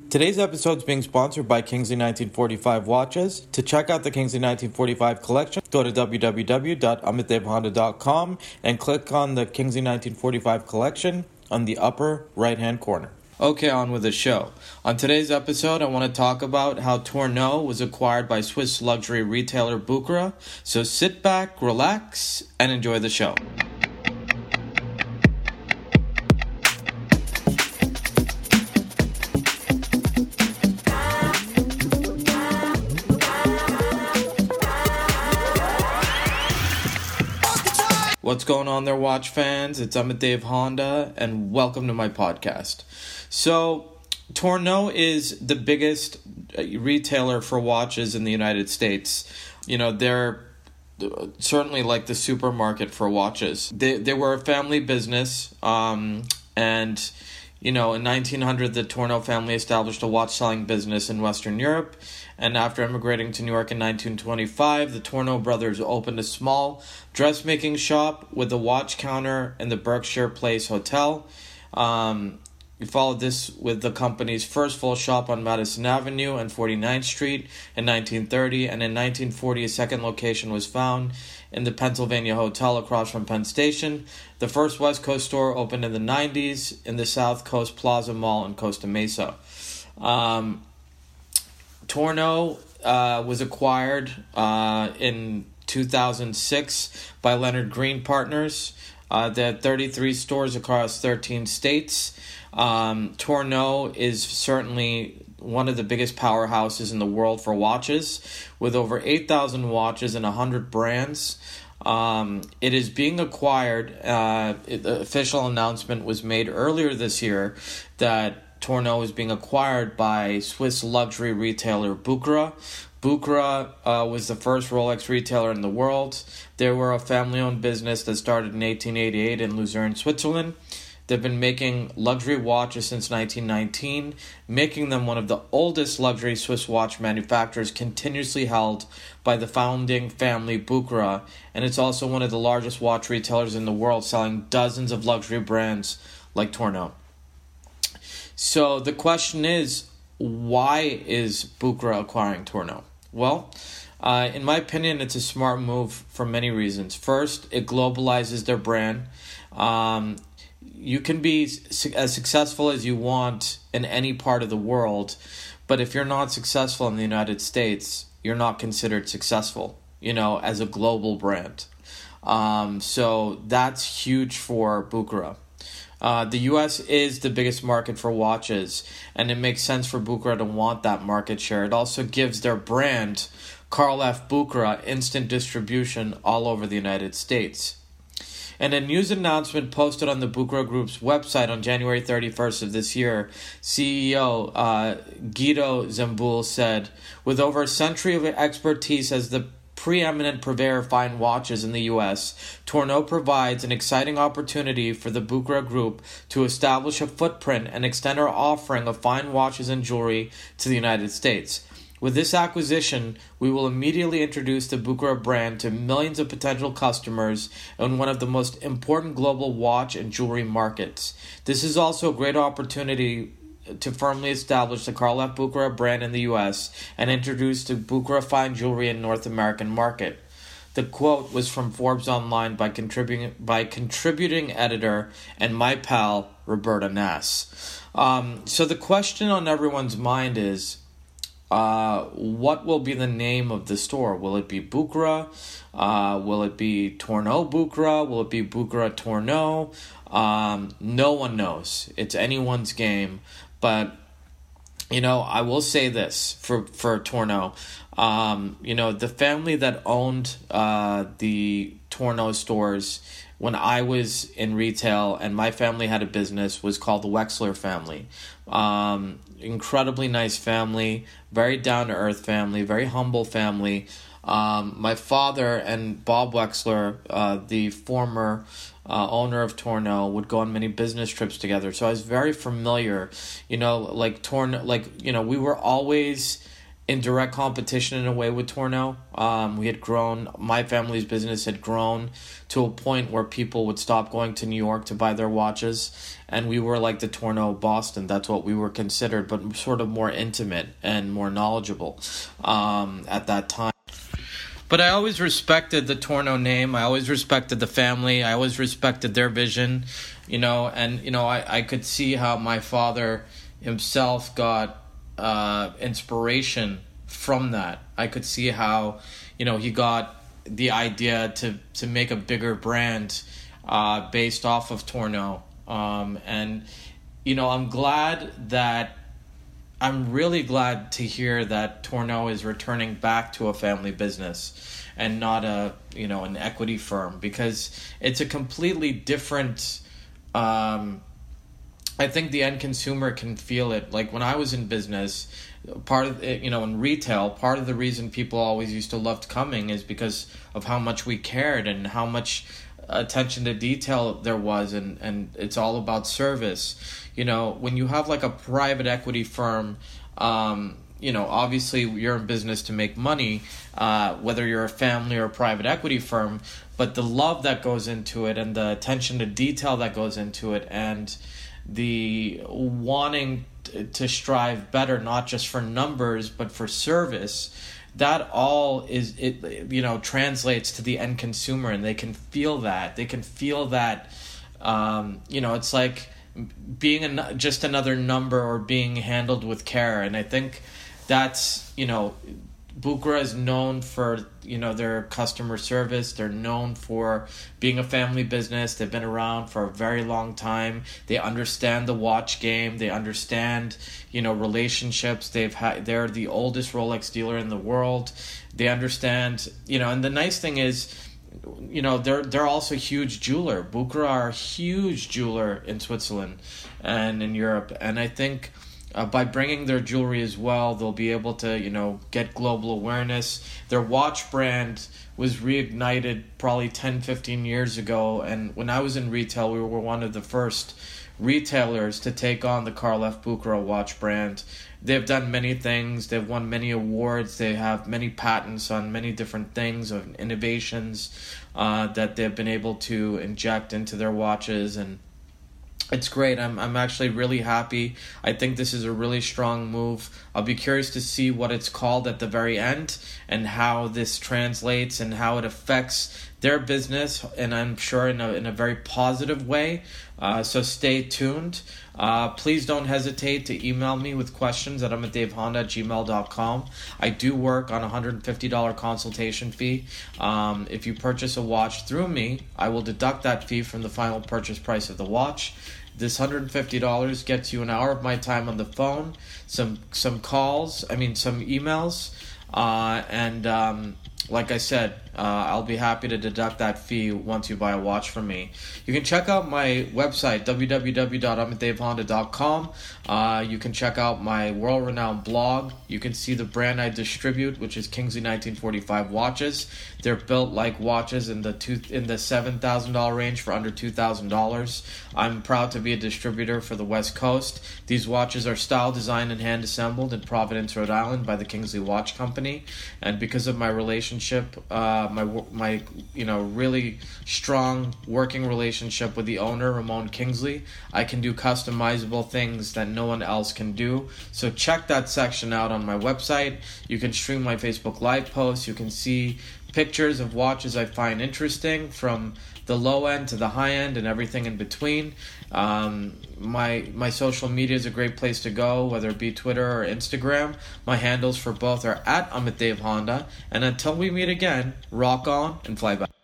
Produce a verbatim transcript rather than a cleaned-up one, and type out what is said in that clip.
Today's episode is being sponsored by Kingsley nineteen forty-five Watches. To check out the Kingsley nineteen forty-five collection, go to w w w dot amitdev honda dot com and click on the Kingsley nineteen forty-five collection on the upper right-hand corner. Okay, on with the show. On today's episode, I want to talk about how Tourneau was acquired by Swiss luxury retailer Bucherer. So sit back, relax, and enjoy the show. What's going on there, watch fans? It's Amitdev Honda, and welcome to my podcast. So, Tourneau is the biggest retailer for watches in the United States. You know, they're certainly like the supermarket for watches. They they were a family business, um, and, you know, in nineteen hundred, the Tourneau family established a watch-selling business in Western Europe. And after immigrating to New York in nineteen twenty-five, the Tourneau brothers opened a small dressmaking shop with a watch counter in the Berkshire Place Hotel. Um, we followed this with the company's first full shop on Madison Avenue and forty-ninth Street in nineteen thirty, and in nineteen forty, a second location was found in the Pennsylvania Hotel across from Penn Station. The first West Coast store opened in the nineties in the South Coast Plaza Mall in Costa Mesa. Um... Tourneau uh, was acquired uh, in two thousand six by Leonard Green Partners. Uh, they had thirty-three stores across thirteen states. Um, Tourneau is certainly one of the biggest powerhouses in the world for watches, with over eight thousand watches and one hundred brands. Um, it is being acquired. Uh, it, the official announcement was made earlier this year that Tourneau is being acquired by Swiss luxury retailer Bucherer. Bucherer uh, was the first Rolex retailer in the world. They were a family-owned business that started in eighteen eighty-eight in Lucerne, Switzerland. They've been making luxury watches since nineteen nineteen, making them one of the oldest luxury Swiss watch manufacturers continuously held by the founding family Bucherer, and it's also one of the largest watch retailers in the world, selling dozens of luxury brands like Tourneau. So the question is, why is Bucherer acquiring Tourneau? Well, uh, in my opinion, it's a smart move for many reasons. First, it globalizes their brand. Um, you can be su- as successful as you want in any part of the world, but if you're not successful in the United States, you're not considered successful, you know, as a global brand. Um, so that's huge for Bucherer. Uh, the U S is the biggest market for watches, and it makes sense for Bucherer to want that market share. It also gives their brand, Karl F. Bucherer, instant distribution all over the United States. In a news announcement posted on the Bucherer Group's website on January thirty-first of this year, C E O uh, Guido Zambul said, "With over a century of expertise as the preeminent purveyor of fine watches in the U S, Tourneau provides an exciting opportunity for the Bucherer Group to establish a footprint and extend our offering of fine watches and jewelry to the United States. With this acquisition, we will immediately introduce the Bucherer brand to millions of potential customers in one of the most important global watch and jewelry markets. This is also a great opportunity to firmly establish the Karl F. Bucherer brand in the U S and introduce the Bucherer fine jewelry in North American market." The quote was from Forbes Online by contributing by contributing editor and my pal Roberta Nass. Um, so the question on everyone's mind is, uh, what will be the name of the store? Will it be Bucherer? Uh, will it be Tourneau Bucherer? Will it be Bucherer Tourneau? Um, no one knows. It's anyone's game. But, you know, I will say this for, for Tourneau. Um, you know, the family that owned uh, the Tourneau stores when I was in retail and my family had a business was called the Wexler family. Um, incredibly nice family, very down-to-earth family, very humble family. Um, my father and Bob Wexler, uh, the former uh, owner of Tourneau, would go on many business trips together. So I was very familiar, you know, like Tourneau, like, you know, we were always in direct competition in a way with Tourneau. Um, we had grown, my family's business had grown to a point where people would stop going to New York to buy their watches, and we were like the Tourneau of Boston. That's what we were considered, but sort of more intimate and more knowledgeable um, at that time. But I always respected the Tourneau name. I always respected the family. I always respected their vision, you know, and, you know, I, I could see how my father himself got uh, inspiration from that. I could see how, you know, he got the idea to, to make a bigger brand uh, based off of Tourneau. Um, and, you know, I'm glad that, I'm really glad to hear that Tourneau is returning back to a family business and not a, you know, an equity firm, because it's a completely different, um, I think the end consumer can feel it. Like when I was in business, part of it, you know, in retail, part of the reason people always used to love coming is because of how much we cared and how much attention to detail there was, and, and it's all about service. You know, when you have like a private equity firm, um, you know, obviously you're in business to make money, uh, whether you're a family or a private equity firm, but the love that goes into it and the attention to detail that goes into it and the wanting to strive better, not just for numbers, but for service, that all is, it, you know, translates to the end consumer, and they can feel that. They can feel that, um, you know, it's like being an, just another number or being handled with care. And I think that's, you know, Bucherer is known for, you know, their customer service. They're known for being a family business. They've been around for a very long time. They understand the watch game. They understand, you know, relationships. They've had, they're the oldest Rolex dealer in the world. They understand, you know, and the nice thing is, you know, they're they're also a huge jeweler. Bucherer are a huge jeweler in Switzerland and in Europe. And I think Uh, by bringing their jewelry as well, they'll be able to, you know, get global awareness. Their watch brand was reignited probably ten, fifteen years ago. And when I was in retail, we were one of the first retailers to take on the Karl F. Bucherer watch brand. They've done many things. They've won many awards. They have many patents on many different things, of innovations uh, that they've been able to inject into their watches, and it's great. I'm I'm actually really happy. I think this is a really strong move. I'll be curious to see what it's called at the very end and how this translates and how it affects their business, and I'm sure in a in a very positive way. Uh, so stay tuned. Uh, please don't hesitate to email me with questions at amadavehonda at gmail dot com. I do work on a one hundred fifty dollars consultation fee. Um, if you purchase a watch through me, I will deduct that fee from the final purchase price of the watch. This one hundred fifty dollars gets you an hour of my time on the phone, some some calls, I mean some emails, uh, and um, like I said, uh, I'll be happy to deduct that fee once you buy a watch from me. You can check out my website, w w w dot amadavehonda dot com. Uh, you can check out my world-renowned blog. You can see the brand I distribute, which is Kingsley nineteen forty-five watches. They're built like watches in the two in the seven thousand dollars range for under two thousand dollars. I'm proud to be a distributor for the West Coast. These watches are style designed and hand assembled in Providence, Rhode Island by the Kingsley Watch Company. And because of my relationship, uh, my my you know really strong working relationship with the owner, Ramon Kingsley, I can do customizable things that no one else can do. So check that section out on my website. You can stream my Facebook Live posts. You can see pictures of watches I find interesting, from the low end to the high end and everything in between. Um, my my social media is a great place to go, whether it be Twitter or Instagram. My handles for both are at Amadavehonda. And until we meet again, rock on and fly back.